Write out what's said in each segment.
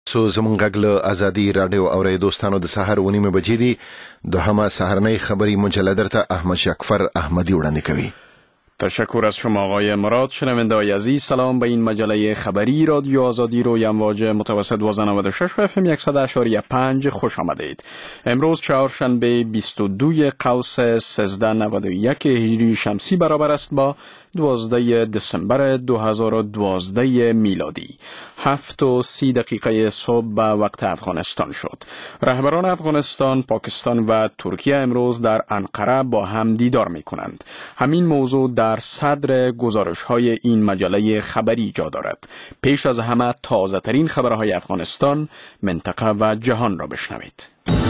زمونږ غږ له ازادي رادیو اورې دوستانو د سحر 9:30 بجې دي دوهمه سحرنۍ خبری مجله درته احمد شکفر احمدی وړاندې کوي. تشکر از شما آقای مراد. شنونده‌های عزیز، سلام به این مجله خبری رادیو آزادی روی امواج متوسط 96 و FM 100.5 خوش آمدید. امروز چهارشنبه 22 قوس 1391 هجری شمسی برابر است با 12 دسامبر 2012 میلادی. 7:30 صبح به وقت افغانستان شد. رهبران افغانستان، پاکستان و ترکیه امروز در انقره با هم دیدار می کنند. همین موضوع در صدر گزارش‌های این مجله خبری جا دارد. پیش از همه تازه ترین خبرهای افغانستان، منطقه و جهان را بشنوید.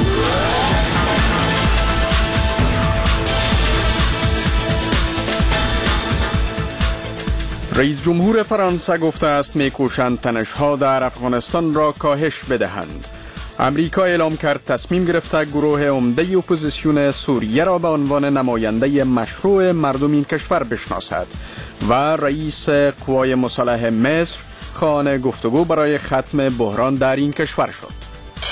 رئیس جمهور فرانسه گفته است می‌کوشند تنش‌ها در افغانستان را کاهش بدهند. امریکا اعلام کرد تصمیم گرفته گروه عمده اپوزیسیون سوریه را به عنوان نماینده مشروع مردم این کشور بشناسد و رئیس قوای مسلح مصر خواهان گفتگو برای ختم بحران در این کشور شد.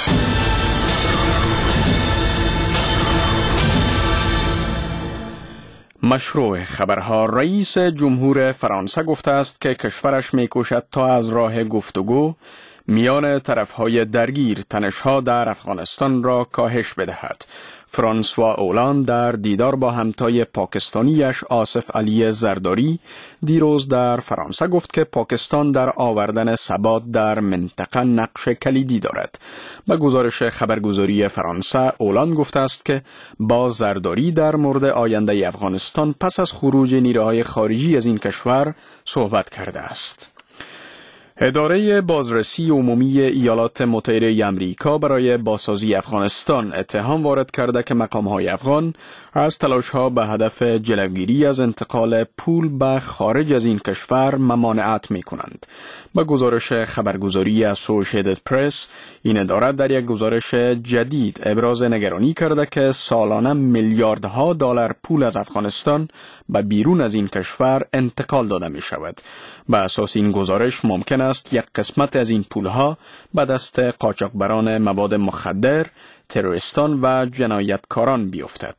مشروع خبرها. رئیس جمهور فرانسه گفته است که کشورش می‌کوشد تا از راه گفتگو میان طرفهای درگیر تنش‌ها در افغانستان را کاهش بدهد. فرانسوا اولاند در دیدار با همتای پاکستانیش آصف علی زرداری دیروز در فرانسه گفت که پاکستان در آوردن ثبات در منطقه نقش کلیدی دارد. با گزارش خبرگزاری فرانسه، اولاند گفته است که با زرداری در مورد آینده افغانستان پس از خروج نیروهای خارجی از این کشور صحبت کرده است. اداره بازرسی عمومی ایالات متحده آمریکا برای بازسازی افغانستان اتهام وارد کرده که مقام‌های افغان از تلاش‌ها به هدف جلوگیری از انتقال پول به خارج از این کشور ممانعت می‌کنند. با گزارش خبرگزاری اسوسییتد پرس، این اداره در یک گزارش جدید ابراز نگرانی کرده که سالانه میلیاردها دلار پول از افغانستان به بیرون از این کشور انتقال داده می‌شود. به اساس این گزارش ممکن است یک قسمت از این پولها به دست قاچاقبران مواد مخدر، تروریستان و جنایتکاران بیفتد.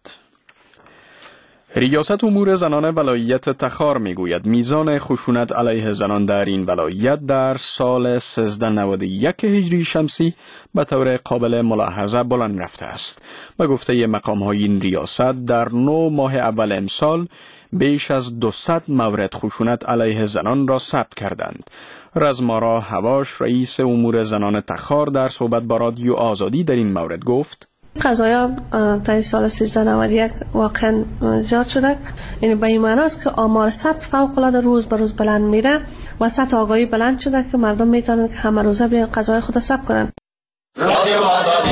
ریاست امور زنان ولایت تخار میگوید میزان خشونت علیه زنان در این ولایت در سال 1391 هجری شمسی به طور قابل ملاحظه بالا رفته است. به گفته مقام‌های این ریاست در 9 ماه اول امسال بیش از 200 مورد خشونت علیه زنان را ثبت کردند. رزمارا هواش، رئیس امور زنان تخار، در صحبت با رادیو آزادی در این مورد گفت: قضایا تا سال 1391 واقعا زیاد شده. یعنی به این معنی است که آمار ثبت فوق العاده روز به روز بلند میره و سطح آگاهی بلند شده که مردم میتونن که همه روزه بیان قضایا خود ثبت کنن. رادیو آزادی.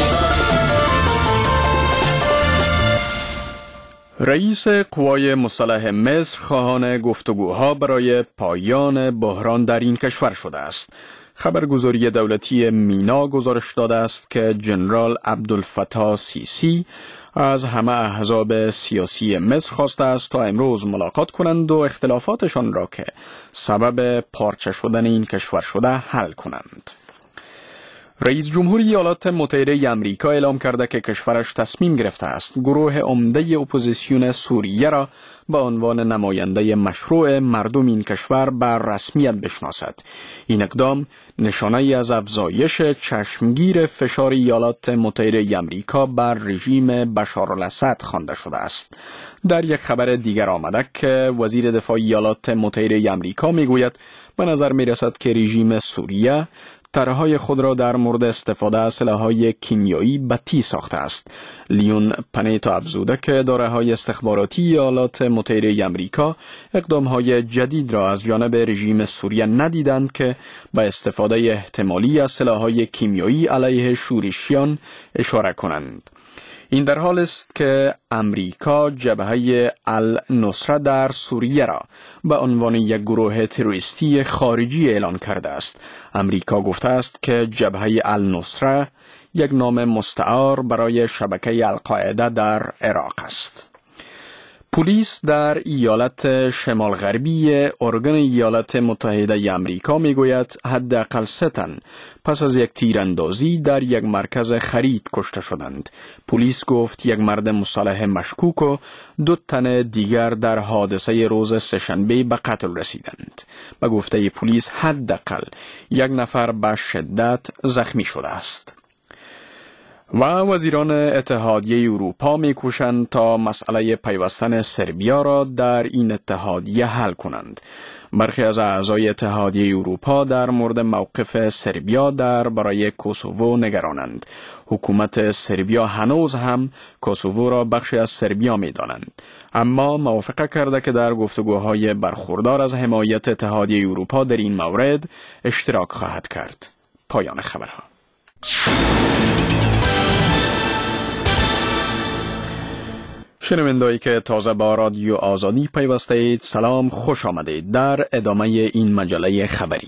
رئیس قوای مسلح مصر خواهان گفتگوها برای پایان بحران در این کشور شده است. خبرگزاری دولتی مینا گزارش داده است که جنرال عبدالفتاح سیسی از همه احزاب سیاسی مصر خواسته است تا امروز ملاقات کنند و اختلافاتشان را که سبب پارچه شدن این کشور شده حل کنند. رئیس جمهور ایالات متحده آمریکا اعلام کرده که کشورش تصمیم گرفته است گروه عمده اپوزیسیون سوریه را به عنوان نماینده مشروع مردم این کشور بر رسمیت بشناسد. این اقدام نشانه ای از افزایش چشمگیر فشار ایالات متحده آمریکا بر رژیم بشار الاسد خوانده شده است. در یک خبر دیگر آمده که وزیر دفاع ایالات متحده آمریکا میگوید به نظر میرسد که رژیم سوریه طرحهای خود را در مورد استفاده از سلاح‌های کیمیایی بتی ساخته است. لیون پنیتا افزوده که داره‌های استخباراتی ایالات متحده آمریکا اقدام‌های جدید را از جانب رژیم سوریه ندیدند که به استفاده احتمالی از سلاح‌های کیمیایی علیه شورشیان اشاره کنند. این در حال است که امریکا جبهه النصره در سوریه را به عنوان یک گروه تروریستی خارجی اعلان کرده است. امریکا گفته است که جبهه النصره یک نام مستعار برای شبکه القاعده در عراق است. پلیس در ایالت شمال غربی اورگن ایالات متحده آمریکا میگوید حداقل 3 تن پس از یک تیراندازی در یک مرکز خرید کشته شدند. پلیس گفت یک مرد مسلح مشکوک و 2 تن دیگر در حادثه روز سه‌شنبه به قتل رسیدند. به گفته پلیس حداقل 1 نفر به شدت زخمی شده است. و وزیران اتحادیه اروپا می‌کوشند تا مسئله پیوستن سربیا را در این اتحادیه حل کنند. برخی از اعضای اتحادیه اروپا در مورد موقف سربیا در برای کوسوو نگرانند. حکومت سربیا هنوز هم کوسوو را بخشی از سربیا می‌دانند، اما موافقه کرده که در گفتگوهای برخوردار از حمایت اتحادیه اروپا در این مورد اشتراک خواهد کرد. پایان خبرها. شنونده‌ای که تازه با رادیو آزادی پیوسته اید، سلام، خوش آمدید در ادامه این مجله خبری.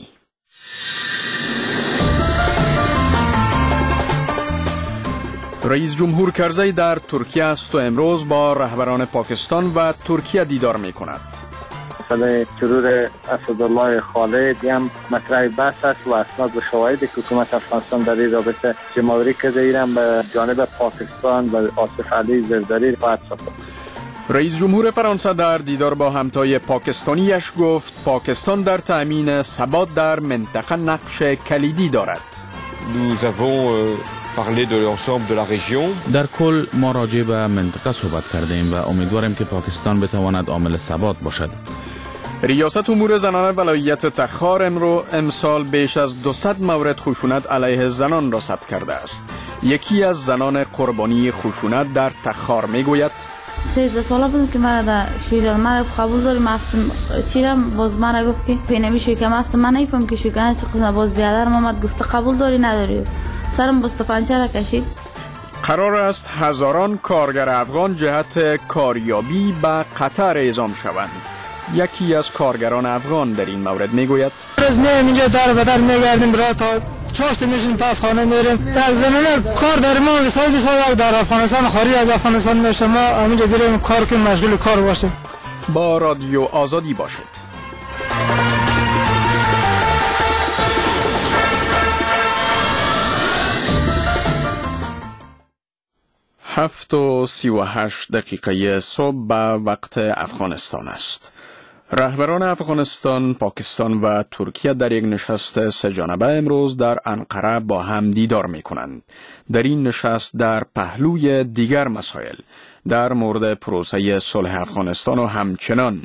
رئیس جمهور کرزی در ترکیه است و امروز با رهبران پاکستان و ترکیه دیدار می کند. مسئله ترور اسدالله خالد هم مطرح بحث است و اسناد و شواهدی که حکومت افغانستان در این رابطه جمع‌آوری کرده ایران به جانب پاکستان و آصف علی زرداری خواهد سپرد. رئیس جمهور فرانسه در دیدار با همتای پاکستانیش گفت پاکستان در تأمین ثبات در منطقه نقش کلیدی دارد. Nous avons parlé de l'ensemble de la région. در کل ما راجع به منطقه صحبت کردیم و امیدواریم که پاکستان بتواند عامل ثبات باشد. ریاست امور زنان ولایت تخار امسال بیش از 200 مورد خشونت علیه زنان را ثبت کرده است. یکی از زنان قربانی خشونت در تخار میگوید 13 ساله بودم که من شویدال من قبول داریم افتم چیرم باز من گفت که پینمی شویکم افتم من نیفهم که شویکنه چه قسم باز بیادرم آمد گفته قبول داری نداری سرم بستفنچه را کشید. قرار است هزاران کارگر افغان جهت کاریابی به قطر اعزام شوند. یکی از کارگران افغان در این مورد میگوید روز میایم اینجا در بدر میگردیم برای تا چاشت میشیم پس خانه میریم در زمینه کار داریم ما مثلا در افغانستان خارج از افغانستان میشه ما همینجا بریم کار کنیم مشغول کار باشیم. با رادیو آزادی باشید. 7:38 صبح به وقت افغانستان است. رهبران افغانستان، پاکستان و ترکیه در یک نشست 3 جانبه امروز در انقره با هم دیدار می کنند. در این نشست در پهلوی دیگر مسائل در مورد پروسه صلح افغانستان و همچنان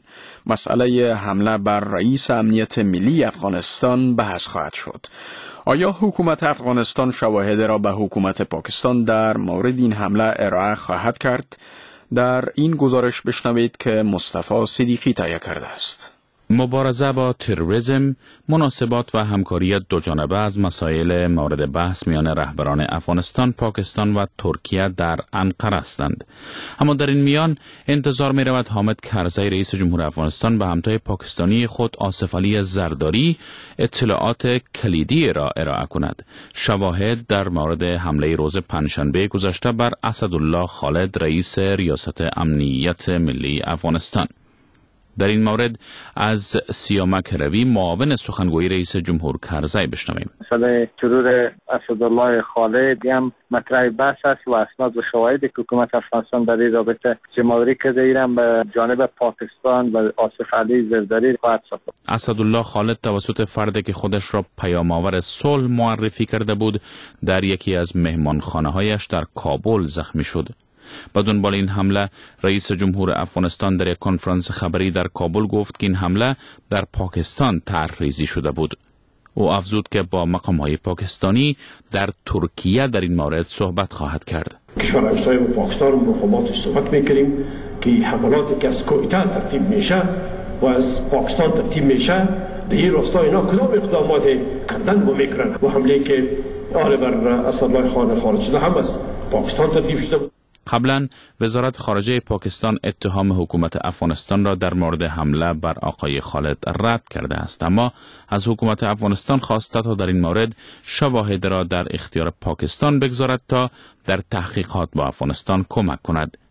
مسئله حمله بر رئیس امنیت ملی افغانستان بحث خواهد شد. آیا حکومت افغانستان شواهد را به حکومت پاکستان در مورد این حمله ارائه خواهد کرد؟ در این گزارش بشنوید که مصطفی صدیقی تهیه کرده است. مبارزه با تروریسم، مناسبات و همکاری دوجانبه از مسائل مورد بحث میان رهبران افغانستان، پاکستان و ترکیه در انقره هستند. اما در این میان انتظار می رود حامد کرزی رئیس جمهور افغانستان به همتای پاکستانی خود آصف علی زرداری اطلاعات کلیدی را ارائه کند. شواهد در مورد حمله روز پنجشنبه گذشته بر اسدالله خالد رئیس ریاست امنیت ملی افغانستان. در این مورد از سیامک روی معاون سخنگوی رئیس جمهور کرزی بشنویم. مسئله ترور اسدالله خالد هم مطرح بحث است و اسناد و شواهدی که حکومت افغانستان در این رابطه جمع‌آوری کرده ایران به جانب پاکستان و آصف علی زرداری خواهد سپرد. اسدالله خالد توسط فردی که خودش را پیام‌آور صلح معرفی کرده بود در یکی از مهمانخانه‌هایش در کابل زخمی شد. با دنبال این حمله رئیس جمهور افغانستان در یک کنفرانس خبری در کابل گفت که این حمله در پاکستان طرح‌ریزی شده بود. او افزود که با مقام‌های پاکستانی در ترکیه در این مورد صحبت خواهد کرد. کشور همسایه با پاکستان مقاماتش صحبت می‌کنیم که حملاتی که از کویته ترتیب میشه و از پاکستان ترتیب میشه به این راستا اینا کدام اقدامات کردن با میکنن و حمله که آل بر اسدالله خالد شده هم از پاکستان ترتیب شده بود. قبلا وزارت خارجه پاکستان اتهام حکومت افغانستان را در مورد حمله بر آقای خالد رد کرده است، اما از حکومت افغانستان خواسته تا در این مورد شواهد را در اختیار پاکستان بگذارد تا در تحقیقات با افغانستان کمک کند.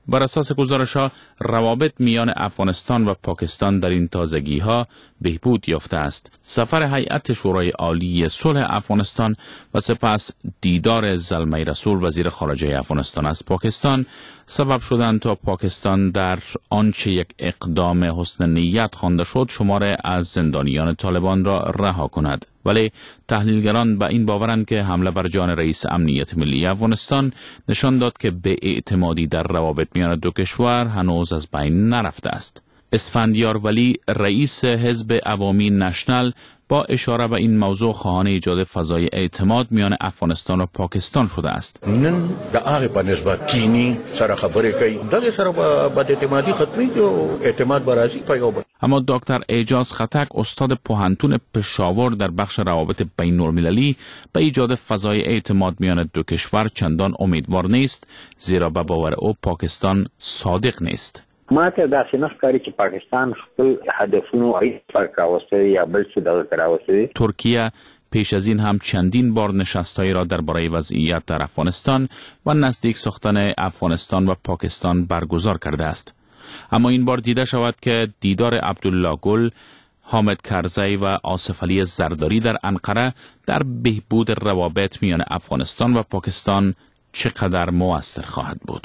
بر اساس گزارش‌ها روابط میان افغانستان و پاکستان در این تازگی‌ها بهبود یافته است. سفر هیئت شورای عالی صلح افغانستان و سپس دیدار زلمه رسول وزیر خارجه افغانستان از پاکستان سبب شدند تا پاکستان در آنچه یک اقدام حسن نیت خوانده شد شماره از زندانیان طالبان را رها کند. ولی تحلیلگران به این باورند که حمله بر جان رئیس امنیت ملی افغانستان نشان داد که به اعتمادی در روابط میان دو کشور هنوز از بین نرفته است. اسفندیار ولی رئیس حزب عوامی نشنل با اشاره به این موضوع خواهان ایجاد فضای اعتماد میان افغانستان و پاکستان شده است. نن د هغه په نسبت کینی سره خبرې کوي دغه سره به اعتمادی ختمي او اعتماد برازي پیدا. اما دکتر اعجاز خطک استاد پوهنتون پشاور در بخش روابط بین المللی به ایجاد فضای اعتماد میان دو کشور چندان امیدوار نیست، زیرا به باور او پاکستان صادق نیست. ما ته داسې نه ښکاري چې پاکستان خپل هدفونو فرق راوسته یا بل څه دغه راوسته. ترکیه پیش از این هم چندین بار نشست‌هایی را درباره وضعیت در افغانستان و نزدیک ساختن افغانستان و پاکستان برگزار کرده است. اما این بار دیده شود که دیدار عبدالله گل، حامد کرزی و آصف علی زرداری در انقره در بهبود روابط میان افغانستان و پاکستان چقدر مؤثر خواهد بود.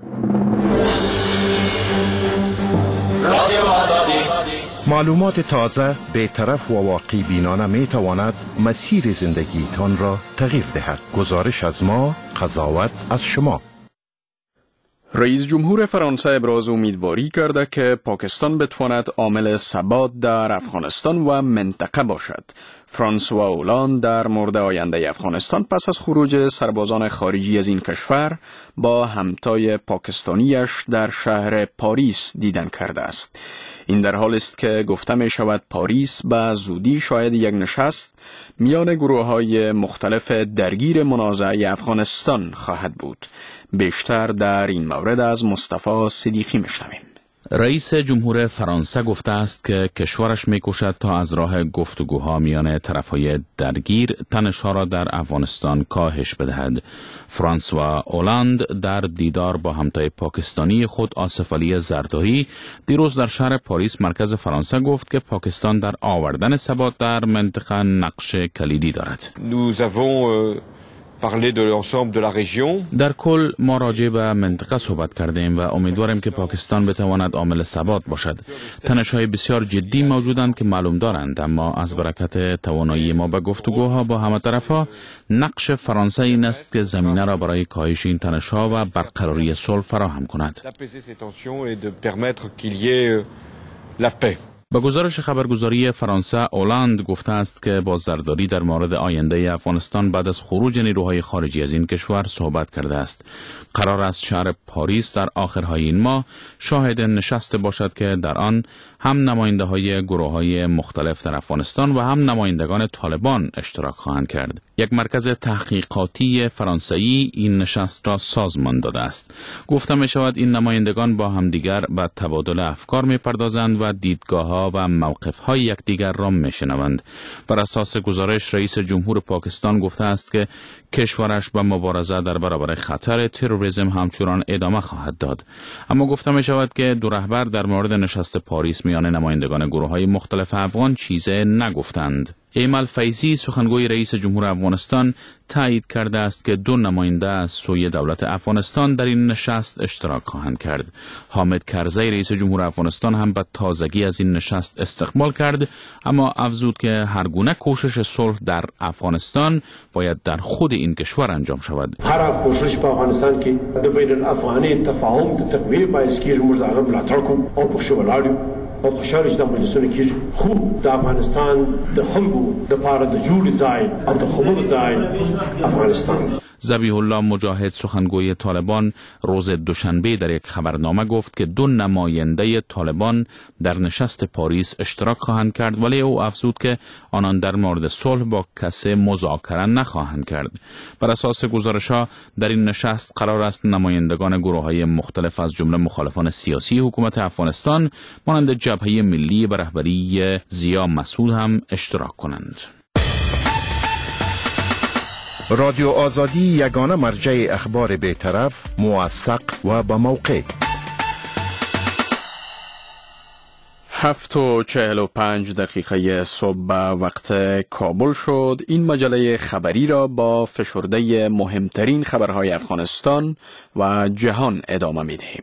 معلومات تازه، بی‌طرف و واقع بینانه می تواند مسیر زندگیتان را تغییر دهد. گزارش از ما، قضاوت از شما. رئیس جمهور فرانسه ابراز امیدواری کرده که پاکستان بتواند عامل ثبات در افغانستان و منطقه باشد. فرانسوا اولاند در مورد آینده افغانستان پس از خروج سربازان خارجی از این کشور با همتای پاکستانیش در شهر پاریس دیدن کرده است. این در حال است که گفته می شود پاریس به زودی شاید یک نشست میان گروه‌های مختلف درگیر منازعه افغانستان خواهد بود. بیشتر در این مورد از مصطفی صدیقی میشنویم. رئیس جمهور فرانسه گفته است که کشورش می‌کوشد تا از راه گفتگوها میان طرف‌های درگیر تنش‌ها را در افغانستان کاهش بدهد. فرانسوا اولاند در دیدار با همتای پاکستانی خود آصف علی زرداری دیروز در شهر پاریس مرکز فرانسه گفت که پاکستان در آوردن ثبات در منطقه نقش کلیدی دارد. در کل ما راجع به منطقه صحبت کردیم و امیدواریم که پاکستان بتواند عامل ثبات باشد. تنش‌های بسیار جدی موجودند که معلوم دارند، اما از برکت توانایی ما به گفتگوها با همه طرفا نقش فرانسه این است که زمینه را برای کاهش این تنش‌ها و برقراری صلح فراهم کند. با گزارش خبرگزاری فرانسه اولاند گفته است که با زرداری در مورد آینده افغانستان بعد از خروج نیروهای خارجی از این کشور صحبت کرده است. قرار است شهر پاریس در آخرهای این ماه شاهد نشست باشد که در آن هم نماینده‌های گروه‌های مختلف در افغانستان و هم نمایندگان طالبان اشتراک خواهند کرد. یک مرکز تحقیقاتی فرانسوی این نشست را سازمان داده است. گفته می شود این نمایندگان با همدیگر به تبادل افکار می پردازند و دیدگاه‌ها و موقف‌های یکدیگر را می شنوند. بر اساس گزارش رئیس جمهور پاکستان گفته است که کشورش به مبارزه در برابر خطر تروریسم همچنان ادامه خواهد داد. اما گفته می شود که دو رهبر در مورد نشست پاریس میان نمایندگان گروه‌های مختلف افغان چیزی نگفتند. ایمل فیضی سخنگوی رئیس جمهور افغانستان تایید کرده است که دو نماینده از سوی دولت افغانستان در این نشست اشتراک خواهند کرد. حامد کرزی رئیس جمهور افغانستان هم به تازگی از این نشست استقبال کرد، اما افزود که هر گونه کوشش صلح در افغانستان باید در خود این کشور انجام شود. هر کوشش په افغانستان کې د بین الافغاني تفاهم د تقویه باعث کیږي موږ هغه ملاتړ کوو او په شو ولاړو او خوشاله چې د مجلسونو کې خو د افغانستان د خلکو د پاره د جوړ ځای او د خبرو ځای افغانستان. ذبیح الله مجاهد سخنگوی طالبان روز دوشنبه در یک خبرنامه گفت که دو نماینده طالبان در نشست پاریس اشتراک خواهند کرد، ولی او افزود که آنان در مورد صلح با کسی مذاکره نخواهند کرد. بر اساس گزارش‌ها در این نشست قرار است نمایندگان گروه‌های مختلف از جمله مخالفان سیاسی حکومت افغانستان مانند جبهه ملی به رهبری ضیا مسعود هم اشتراک کنند. رادیو آزادی یگانه مرجع اخبار بی‌طرف، موثق و با موقع. 7:45 صبح به وقت کابل شد. این مجله خبری را با فشرده مهمترین خبرهای افغانستان و جهان ادامه می دهیم.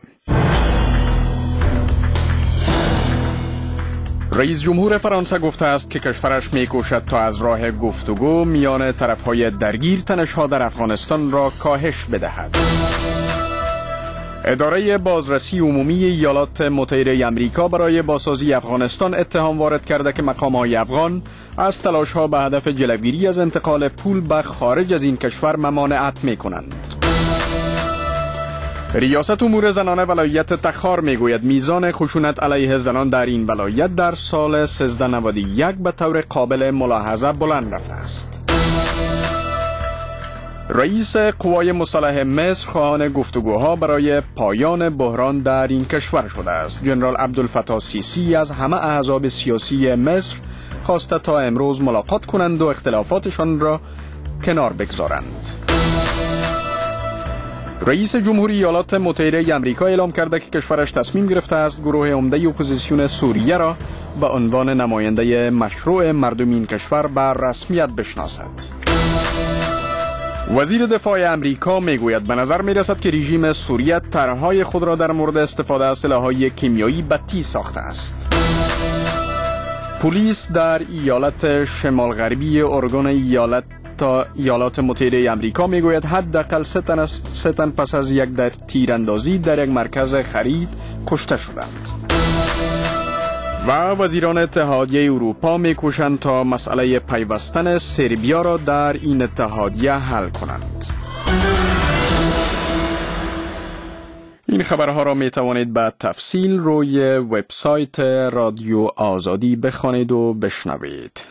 رئیس جمهور فرانسه گفته است که کشورش می کوشد تا از راه گفتگو میان طرفهای درگیر تنش‌ها در افغانستان را کاهش بدهد. اداره بازرسی عمومی ایالات متحده آمریکا برای بازسازی افغانستان اتهام وارد کرده که مقام‌های افغان از تلاش‌ها به هدف جلوگیری از انتقال پول به خارج از این کشور ممانعت می‌کنند. ریاست امور زنان ولایت تخار میگوید میزان خشونت علیه زنان در این ولایت در سال 1391 به طور قابل ملاحظه بلند رفته است. رئیس قوای مسلح مصر خواهان گفتگوها برای پایان بحران در این کشور شده است. جنرال عبدالفتاح سیسی از همه احزاب سیاسی مصر خواسته تا امروز ملاقات کنند و اختلافاتشان را کنار بگذارند. رئیس جمهوری ایالات متحده آمریکا اعلام کرده که کشورش تصمیم گرفته است گروه عمده اپوزیسیون سوریه را به عنوان نماینده مشروع مردم این کشور به رسمیت بشناسد. وزیر دفاع امریکا میگوید به نظر میرسد که رژیم سوریه طرحهای خود را در مورد استفاده از سلاح‌های کیمیایی بدی ساخته است. پلیس در ایالت شمال غربی اورگون ایالات متحده آمریکا میگوید حداقل 3 تن پس از یک تیراندازی در یک مرکز خرید کشته شدند. و وزیران اتحادیه اروپا میکوشند تا مسئله پیوستن سربیا را در این اتحادیه حل کنند. این خبرها را می توانید به تفصیل روی وبسایت رادیو آزادی بخوانید و بشنوید.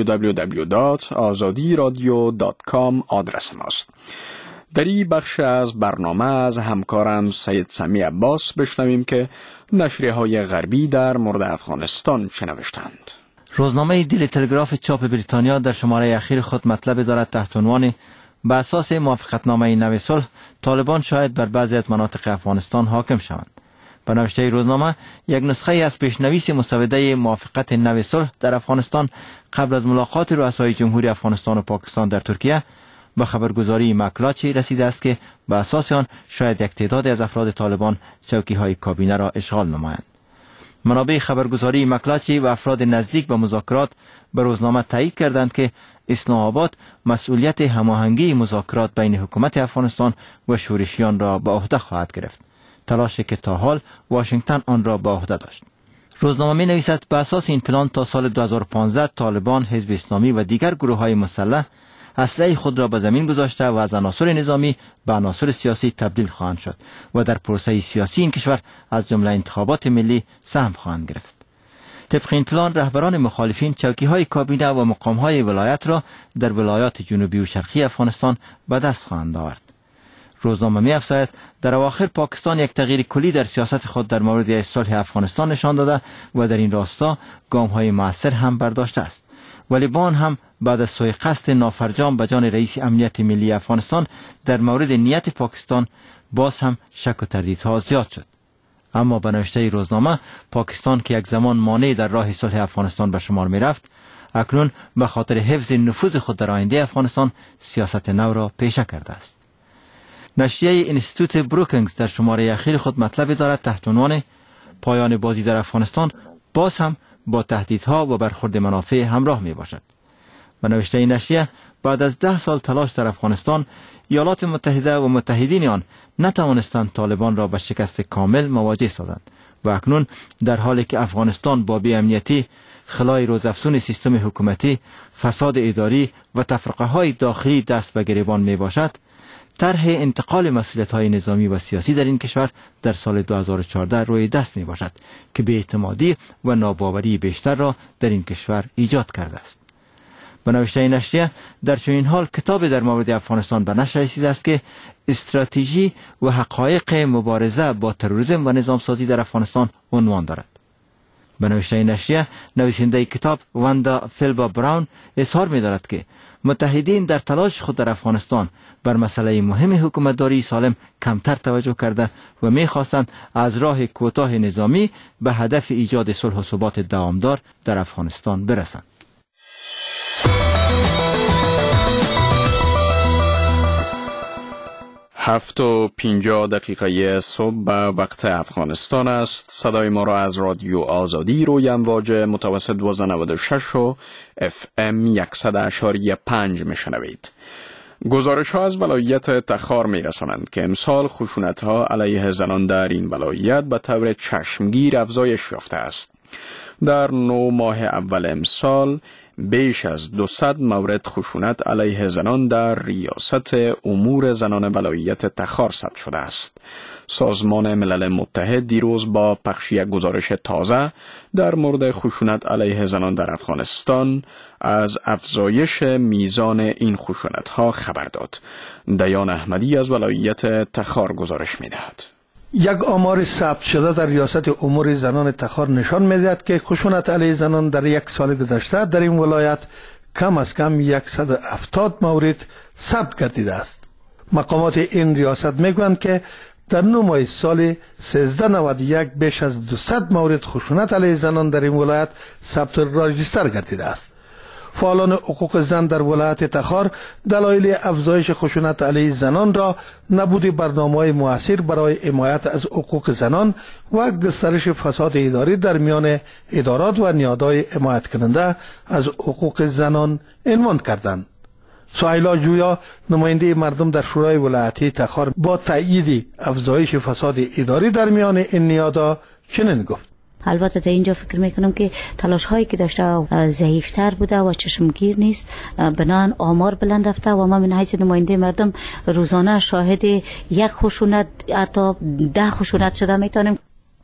www.azadiradio.com آدرس ماست. در این بخش از برنامه از همکارم سید سمی عباس بشنویم که نشریه‌های غربی در مورد افغانستان چه نوشتند. روزنامه دیلی تلگراف چاپ بریتانیا در شماره اخیر خود مطلب دارد تحت عنوان به اساس موافقتنامه نوی صلح طالبان شاید بر بعضی از مناطق افغانستان حاکم شوند. به نوشته روزنامه یک نسخه از پیشنویس مسوده موافقت نوی صلح در افغانستان قبل از ملاقات رؤسای جمهوری افغانستان و پاکستان در ترکیه به خبرگزاری مکلاچی رسیده است که به اساس آن شاید یک تعداد از افراد طالبان چوکی‌های کابینه را اشغال نمایند. منابع خبرگزاری مکلاچی و افراد نزدیک به مذاکرات به روزنامه تایید کردند که اسلام آباد مسئولیت هماهنگی مذاکرات بین حکومت افغانستان و شورشیان را به عهده خواهد گرفت، تلاشی که تا حال واشنگتن آن را به عهده داشت. روزنامه می نویسد به اساس این پلان تا سال 2015 طالبان، حزب اسلامی و دیگر گروه‌های مسلح اسلحه خود را به زمین گذاشته و از عناصر نظامی به عناصر سیاسی تبدیل خواهند شد و در پروسه سیاسی این کشور از جمله انتخابات ملی سهم خواهند گرفت. طبق این پلان رهبران مخالفین چوکی‌های کابینه و مقام‌های ولایت را در ولایات جنوبی و شرقی افغانستان به دست خواهند آورد. روزنامه می‌افزاید در اواخر پاکستان یک تغییر کلی در سیاست خود در مورد صلح افغانستان نشان داده و در این راستا گام‌های مؤثر هم برداشته است. ولی با آن هم بعد از سوء قصد نافرجام به جان رئیس امنیت ملی افغانستان در مورد نیت پاکستان باز هم شک و تردیدها زیاد شد. اما به نوشته روزنامه پاکستان که یک زمان مانع در راه صلح افغانستان به شمار می رفت، اکنون به خاطر حفظ نفوذ خود در آینده افغانستان سیاست نو را پیشه کرده است. نشریه اینستیتوت بروکینگز در شماره اخیر خود مطلب دارد تحت عنوان پایان بازی در افغانستان باز هم با تهدیدها و برخورد منافع همراه می باشد. به نوشته این نشریه بعد از 10 سال تلاش در افغانستان، ایالات متحده و متحدین آن نتوانستند طالبان را به شکست کامل مواجه سازند و اکنون در حالی که افغانستان با بی‌امنیتی، خلای روزافزون سیستم حکومتی، فساد اداری و تفرقه‌های داخلی دست به گریبان می باشد، طرح انتقال مسئولیت‌های نظامی و سیاسی در این کشور در سال 2014 روی دست می باشد که بی‌اعتمادی و ناباوری بیشتر را در این کشور ایجاد کرده است. به نوشته نشریه در چنین حال کتاب در مورد افغانستان به نشر رسیده است که استراتژی و حقایق مبارزه با تروریسم و نظام سازی در افغانستان عنوان دارد. به نوشته نشریه نویسنده کتاب واندا فیلبا براون اظهار می دارد که متحدین در تلاش خود در افغانستان بر مسئله مهم حکومتداری سالم کمتر توجه کرده و می‌خواستند از راه کوتاه نظامی به هدف ایجاد صلح و ثبات دوامدار در افغانستان برسند. 7:50 صبح به وقت افغانستان است. صدای ما را از رادیو آزادی روی امواج متوسط 1296 و FM 100.5 میشنوید. گزارش ها از ولایت تخار می رسانند که امسال خشونت ها علیه زنان در این ولایت به طور چشمگیر افزایش یافته است. در 9 ماه اول امسال بیش از 200 مورد خشونت علیه زنان در ریاست امور زنان ولایت تخار ثبت شده است. سازمان ملل متحد دیروز با پخش یک گزارش تازه در مورد خشونت علیه زنان در افغانستان از افزایش میزان این خشونت ها خبر داد. دیان احمدی از ولایت تخار گزارش می دهد. یک آمار ثبت شده در ریاست امور زنان تخار نشان می‌دهد که خشونت علیه زنان در یک سال گذشته در این ولایت کم از کم 170 مورد ثبت گردیده است. مقامات این ریاست میگویند که در 9 ماه سال 1391 بیش از 200 مورد خشونت علیه زنان در این ولایت ثبت راجستر گردیده است. فعالان حقوق زن در ولایت تخار دلایل افزایش خشونت علیه زنان را نبود برنامه‌های موثر برای حمایت از حقوق زنان و گسترش فساد اداری در میان ادارات و نهادهای حمایت کننده از حقوق زنان عنوان کردند. سهیلا جویا نماینده مردم در شورای ولایتی تخار با تأیید افزایش فساد اداری در میان این نهادها چنین گفت: البته در اینجا فکر میکنم که تلاش هایی که داشته ضعیفتر بوده و چشمگیر نیست، بنان آمار بلند رفته و ما من حیث نماینده مردم روزانه شاهد یک خشونت حتی 10 خشونت شده میتونیم.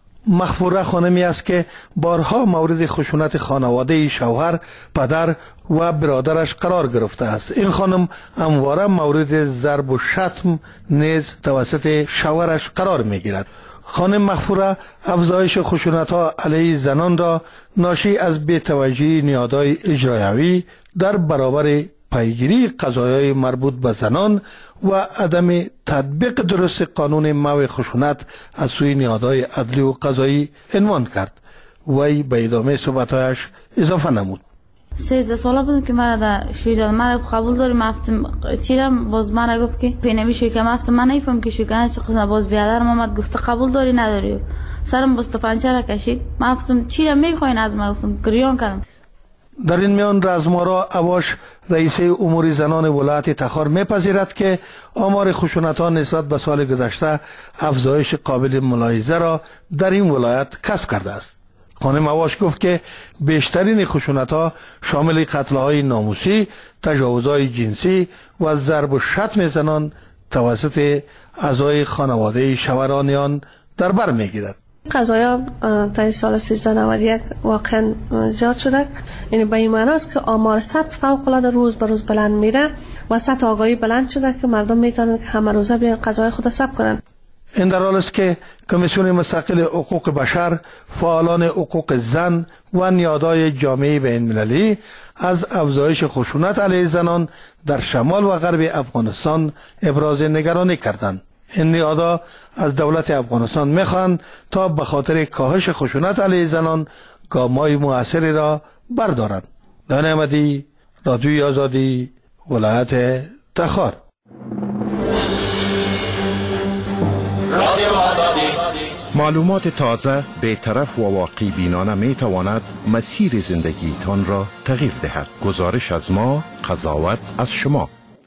مغفوره خانمی است که بارها مورد خشونت خانواده شوهر، پدر و برادرش قرار گرفته است. این خانم همواره مورد ضرب و شتم نیز توسط شوهرش قرار میگیرد. خانم مغفوره افزایش خشونت‌ها علیه زنان را ناشی از بی‌توجهی نهادهای اجرایی در برابر پیگیری قضایای مربوط به زنان و عدم تطبیق درست قانون منع خشونت از سوی نهادهای عدلی و قضایی عنوان کرد. وی به ادامه صحبت‌هایش اضافه نمود: 13 ساله بودم که من در شوی دادم. من قبول داریم افتم چیرم باز من گفت که پینمی شوی که افتم من نیفهم که شوی کنه چقدر باز بیادرم آمد گفت قبول داری نداری. سرم بستفنچه را کشید. من افتم چیرم میخواین از من گفتم گریان کردم. در این میان رزمارا اواش رئیس امور زنان ولایت تخار میپذیرد که آمار خشونت‌ها نسبت به سال گذشته افزایش قابل ملاحظه را در این ولایت کسب کرده است. خانم اواش گفت که بیشترین خشونت‌ها شامل قتل‌های ناموسی، تجاوزهای جنسی و ضرب و شتم زنان توسط اعضای خانواده شوهرانیان در بر میگیرد. قضایا در سال 1391 واقعا زیاد شده. یعنی به این معنی است که آمار ثبت فوق العاده روز به روز بلند میره و سطح آگاهی بلند شده که مردم میتونن که همه روزه بیان قضای خود ثبت کنن. این در حال است که کمیسیون مستقل حقوق بشر، فعالان حقوق زن و نهادهای جامعه بین‌المللی از افزایش خشونت علیه زنان در شمال و غرب افغانستان ابراز نگرانی کردند. این نهادها از دولت افغانستان میخواهند تا به خاطر کاهش خشونت علیه زنان گام‌های مؤثری را بردارند. دیان احمدی، رادیوی آزادی، ولایت تخار. معلومات تازه، بی‌طرف و واقع بینانه می تواند مسیر زندگی تان را تغییر دهد. گزارش از ما، قضاوت از شما.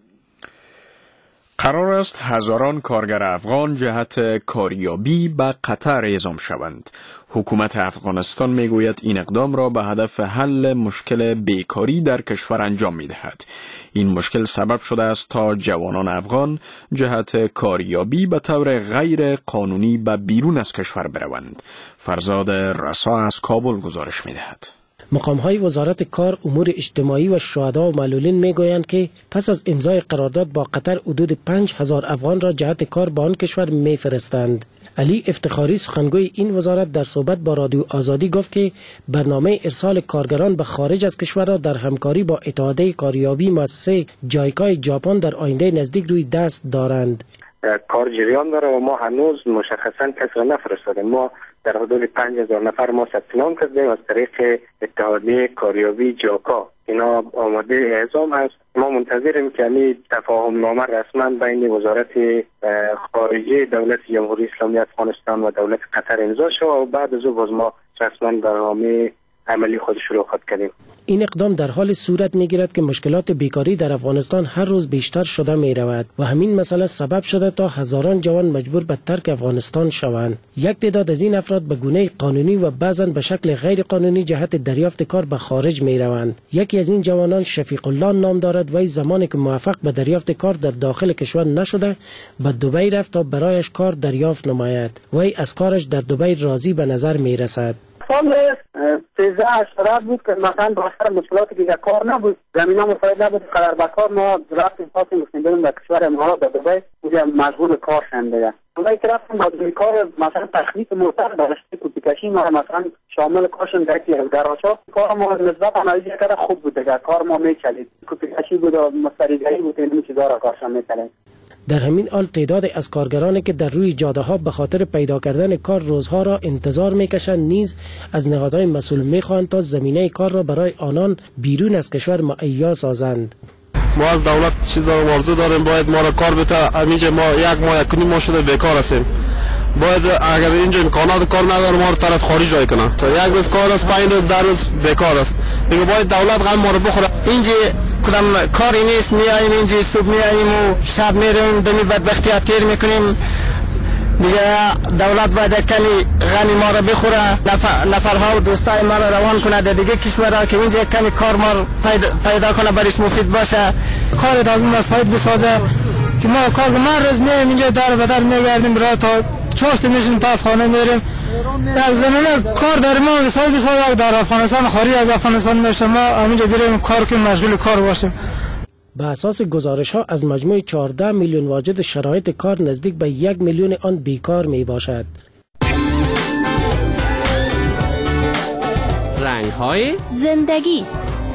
قرار است هزاران کارگر افغان جهت کاریابی به قطر اعزام شوند. حکومت افغانستان میگوید این اقدام را به هدف حل مشکل بیکاری در کشور انجام میدهد. این مشکل سبب شده است تا جوانان افغان جهت کاریابی به طور غیر قانونی به بیرون از کشور بروند. فرزاد رسا از کابل گزارش میدهد. مقام‌های وزارت کار، امور اجتماعی و شهدا و معلولین میگویند که پس از امضای قرارداد با قطر حدود 5000 افغان را جهت کار به آن کشور میفرستند. علی افتخاری سخنگوی این وزارت در صحبت با رادیو آزادی گفت که برنامه ارسال کارگران به خارج از کشور را در همکاری با اتحادیه کاریابی مؤسسه جایکای ژاپن در آینده نزدیک روی دست دارند. کار جریان داره و ما هنوز مشخصا کسی را نفرستادیم. ما در حدود 5000 نفر ما ثبت نام کردیم از طریق اتحادیه کاریابی جاکا. اینا آماده اعزام هست. ما منتظریم که این تفاهم نامه رسما بین وزارت خارجه دولت جمهوری اسلامی افغانستان و دولت قطر امضا شود و بعد از او باز ما رسما برنامه عملی خود شروع کردیم. این اقدام در حال صورت میگیرد که مشکلات بیکاری در افغانستان هر روز بیشتر شده می رود و همین مسئله سبب شده تا هزاران جوان مجبور به ترک افغانستان شوند. یک تعداد از این افراد به گونه قانونی و بعضا به شکل غیر قانونی جهت دریافت کار به خارج می روند. یکی از این جوانان شفیق الله نام دارد. وی زمانی که موفق به دریافت کار در داخل کشور نشده به دبی رفت تا برایش کار دریافت نماید. وی از کارش در دبی راضی به نظر می رسد. سال 13 اشتراک بود که مثلا باستر مشکلاتی که کار نبود، زمین ها مساعد نبود، قدر بکار ما رفتیم خواستیم بریم به کشور امارات در دبی، اونجا مشغول کار شدیم. اونایی که رفتیم با کار مثلا تخلیط موتر داشته کوپیکشی ما مثلا شامل کارشون در گراج‌ها کار ما نسبت عملی کرده خوب بود دیگه، کار ما میچلید، کوپیکشی بود و مستریگری بود، این چیزا را کارشون میچلید. در همین حال تعداد از کارگرانی که در روی جاده ها به خاطر پیدا کردن کار روزها را انتظار میکشند نیز از نهادهای مسئول میخواهند تا زمینه کار را برای آنان بیرون از کشور مهیا سازند. ما از دولت چیز آرزو داریم باید ما را کار بده. اینجا ما یک ماه شده بیکار هستیم. باید اگر اینجا امکانات کار نداره ما رو طرف خارج جای کنه. یک روز کار است، 5 روز 10 روز بیکار است. دیگه باید دولت غم ما رو بخوره. اینجا کدام کاری نیست، میاییم اینجا صبح میاییم و شب میریم دمی بدبختی تیر میکنیم. دیگه دولت باید کمی غنی ما رو بخوره، نفرها و دوستای ما رو روان کنه در دیگه کشورها که اینجا کمی کار ما پیدا کنه برش مفید باشه. کار از اون مساعد بسازه که ما کار ما روز میایم اینجا در بدر میگردیم برای تا چاشت میشیم پس خانه میریم. در زمینه کار در ما مثال در افغانستان خارج از افغانستان میشه، ما همینجا بریم کار که مشغول کار باشیم. به اساس گزارش ها از مجموع 14 میلیون واجد شرایط کار نزدیک به 1 میلیون آن بیکار می باشد. رنگ های زندگی.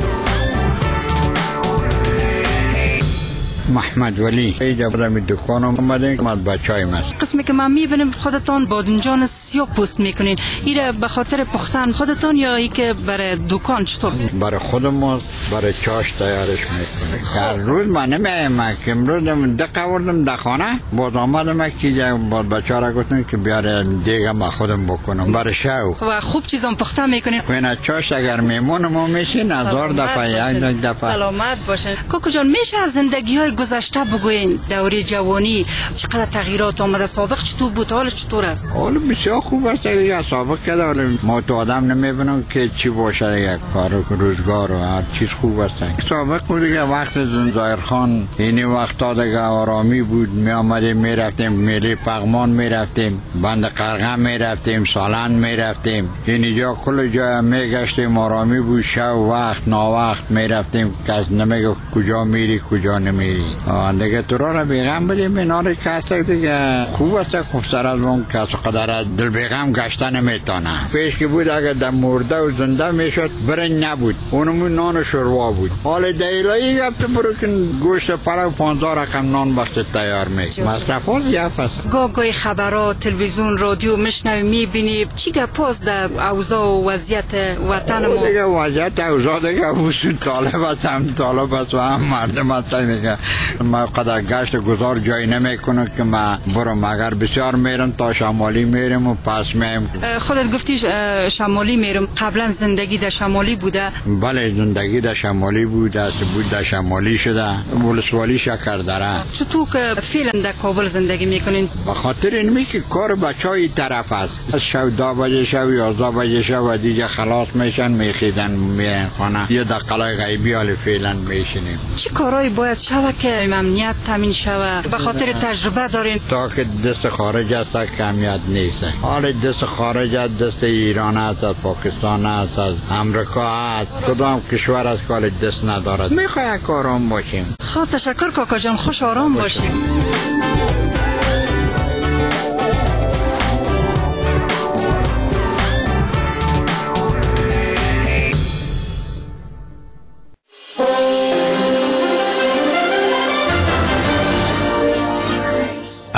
محمد ولی اینجا برای دکانم اومدیم از بچه‌ایم است. قسمی که من میبینم خودتان بادمجان سیاه پوست میکنین، ایره به خاطر پختن خودتان یا ای که برای دکان چطور؟ برای خودم برای چاش تیارش میکنیم. هر روز من نمیایم که امروز دقیقه وردم در خانه باز آمدم که باز بچه‌ها را گفتم که بیاره دیگه ما خودم بکنم برای شو و خوب چیزام پخته میکنین. خونه چاش اگر میمونم میشین 1000 دفعه یک دفعه. سلامت باشین. کوکو جان میشه از زندگی‌های گذشته بگوین دوره جوانی چقدر تغییرات آمده؟ سابق چطور بود؟ حال چطور است؟ حال بسیار خوب است دیگه. سابق که حال ما تو آدم نمیبینم که چی باشه یک کار و روزگار و هر چیز خوب است. سابق بود دیگه وقت زنجایر خان این وقتا دیگه آرامی بود، می آمدیم میرفتیم میله پغمان میرفتیم، بند قرغم میرفتیم، سالن میرفتیم، اینجا کل جا میگشتیم آرامی بود. شب وقت ناوقت میرفتیم، کس نمیگه کجا میری کجا نمیری. دیگه تو را بیغم بدیم ایناره کس دیگه خوب است. خوب سر از اون کس قدر دل بیغم گشته نمیتانه. پیش که بود اگر در مرده و زنده میشد برنج نبود، اونمون نان و شوروا بود. حال دیلایی گفت برو که گوشت پلو 15 رقم نان وقت تیار میشه. مصرفات یف است. گاهی خبرات تلویزیون رادیو میشنوی میبینی چی گپاست در اوضاع و وضعیت وطن ما؟ دیگه وضعیت اوضاع دیگه وسط طالب است، هم طالب است و هم مردم است دیگه. ما قدر گشت گذار جایی نمیکنه که ما برم، اگر بسیار میرم تا شمالی میرم و پس میرم. خودت گفتی شمالی میرم، قبلا زندگی در شمالی بوده؟ بله زندگی در شمالی بوده، بود در شمالی شده، ولسوالی شکردره. چطور که فعلا در کابل زندگی میکنین؟ به خاطر اینمی که کار بچهای طرف است. از شب 2 بجه شب 11 بجه شب دیگه خلاص میشن میخیدن میرن خانه. یه دقیقه غیبی حال فعلا میشینیم. چی کارایی باید شود که امنیت تامین شود؟ به خاطر تجربه دارین؟ تا که دست خارج است کمیت نیست. حال دست خارج است، دست ایران است، از پاکستان است، از امریکا است. کدام کشور از کال دست ندارد. میخوای کارام باشیم. خب تشکر کاکا جان، خوش آرام باشیم.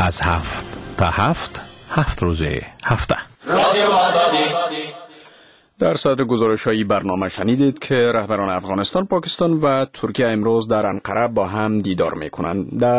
از 7 تا 7 روز هفته. در صدر گزارش‌های برنامه شنیدید که رهبران افغانستان، پاکستان و ترکیه امروز در انقره با هم دیدار می‌کنند.